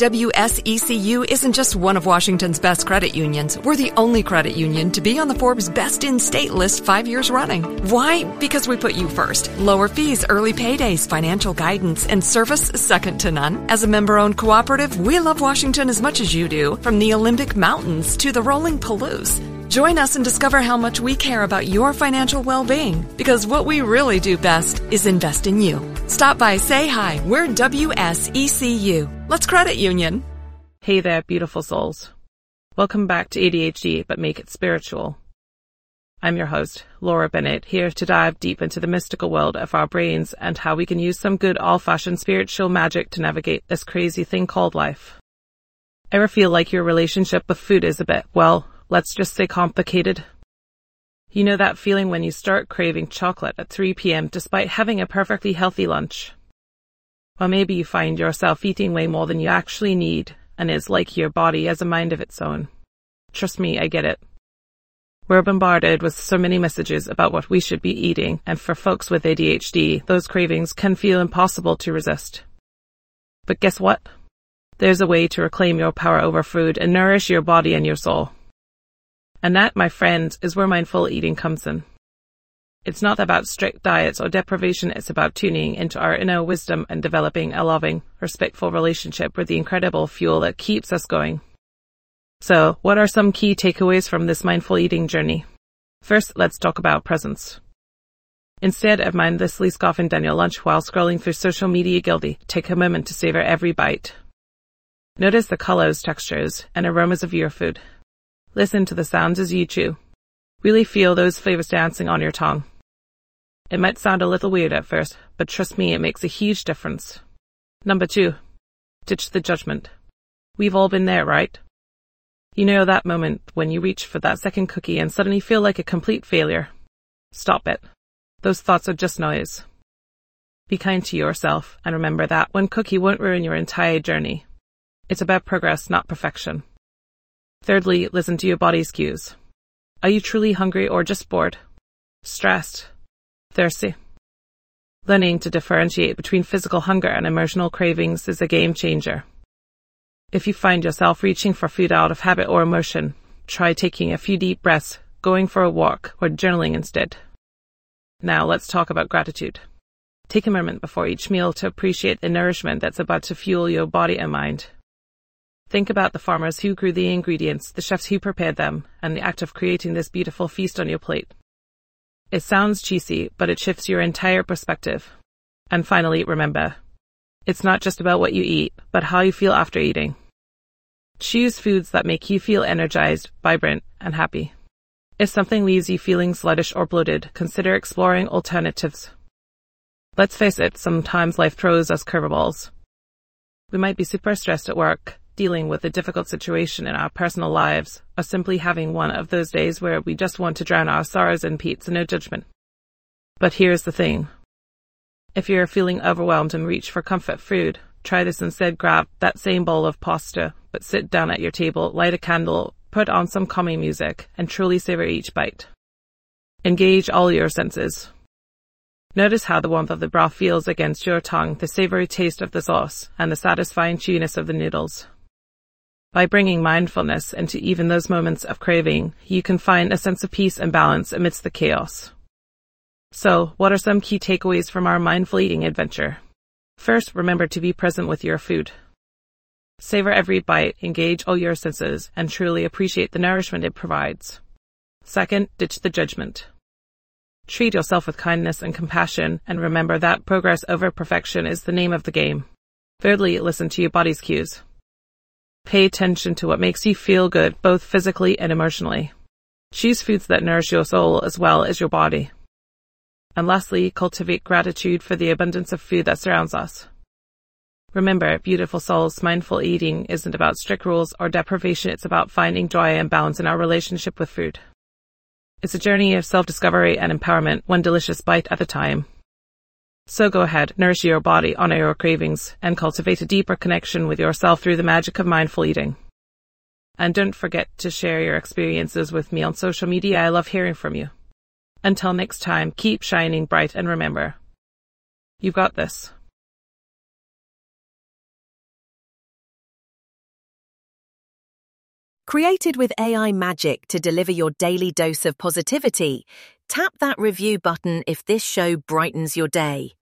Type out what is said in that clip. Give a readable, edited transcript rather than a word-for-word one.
WSECU isn't just one of Washington's best credit unions. We're the only credit union to be on the Forbes Best in State list 5 years running. Why? Because we put you first. Lower fees, early paydays, financial guidance, and service second to none. As a member-owned cooperative, we love Washington as much as you do, from the Olympic Mountains to the rolling Palouse. Join us and discover how much we care about your financial well-being, because what we really do best is invest in you. Stop by, say hi. We're WSECU. Let's credit union. Hey there, beautiful souls. Welcome back to ADHD, but make it spiritual. I'm your host, Laura Bennett, here to dive deep into the mystical world of our brains and how we can use some good old-fashioned spiritual magic to navigate this crazy thing called life. Ever feel like your relationship with food is a bit, well, let's just say complicated? You know that feeling when you start craving chocolate at 3 p.m. despite having a perfectly healthy lunch? Or maybe you find yourself eating way more than you actually need, and it's like your body has a mind of its own. Trust me, I get it. We're bombarded with so many messages about what we should be eating, and for folks with ADHD, those cravings can feel impossible to resist. But guess what? There's a way to reclaim your power over food and nourish your body and your soul. And that, my friends, is where mindful eating comes in. It's not about strict diets or deprivation, it's about tuning into our inner wisdom and developing a loving, respectful relationship with the incredible fuel that keeps us going. So, what are some key takeaways from this mindful eating journey? First, let's talk about presence. Instead of mindlessly scoffing down your lunch while scrolling through social media guilty, take a moment to savor every bite. Notice the colors, textures, and aromas of your food. Listen to the sounds as you chew. Really feel those flavors dancing on your tongue. It might sound a little weird at first, but trust me, it makes a huge difference. Number 2. Ditch the judgment. We've all been there, right? You know that moment when you reach for that second cookie and suddenly feel like a complete failure. Stop it. Those thoughts are just noise. Be kind to yourself and remember that one cookie won't ruin your entire journey. It's about progress, not perfection. Thirdly, listen to your body's cues. Are you truly hungry or just bored? Stressed? Thirsty? Learning to differentiate between physical hunger and emotional cravings is a game changer. If you find yourself reaching for food out of habit or emotion, try taking a few deep breaths, going for a walk, or journaling instead. Now let's talk about gratitude. Take a moment before each meal to appreciate the nourishment that's about to fuel your body and mind. Think about the farmers who grew the ingredients, the chefs who prepared them, and the act of creating this beautiful feast on your plate. It sounds cheesy, but it shifts your entire perspective. And finally, remember, it's not just about what you eat, but how you feel after eating. Choose foods that make you feel energized, vibrant, and happy. If something leaves you feeling sluggish or bloated, consider exploring alternatives. Let's face it, sometimes life throws us curveballs. We might be super stressed at work, dealing with a difficult situation in our personal lives, or simply having one of those days where we just want to drown our sorrows in pizza, no judgment. But here's the thing. If you're feeling overwhelmed and reach for comfort food, try this instead. Grab that same bowl of pasta, but sit down at your table, light a candle, put on some calming music, and truly savor each bite. Engage all your senses. Notice how the warmth of the broth feels against your tongue, the savory taste of the sauce, and the satisfying chewiness of the noodles. By bringing mindfulness into even those moments of craving, you can find a sense of peace and balance amidst the chaos. So, what are some key takeaways from our mindful eating adventure? First, remember to be present with your food. Savor every bite, engage all your senses, and truly appreciate the nourishment it provides. Second, ditch the judgment. Treat yourself with kindness and compassion, and remember that progress over perfection is the name of the game. Thirdly, listen to your body's cues. Pay attention to what makes you feel good, both physically and emotionally. Choose foods that nourish your soul as well as your body. And lastly, cultivate gratitude for the abundance of food that surrounds us. Remember, beautiful souls, mindful eating isn't about strict rules or deprivation, it's about finding joy and balance in our relationship with food. It's a journey of self-discovery and empowerment, one delicious bite at a time. So go ahead, nourish your body, honor your cravings, and cultivate a deeper connection with yourself through the magic of mindful eating. And don't forget to share your experiences with me on social media. I love hearing from you. Until next time, keep shining bright and remember, you've got this. Created with AI magic to deliver your daily dose of positivity, tap that review button if this show brightens your day.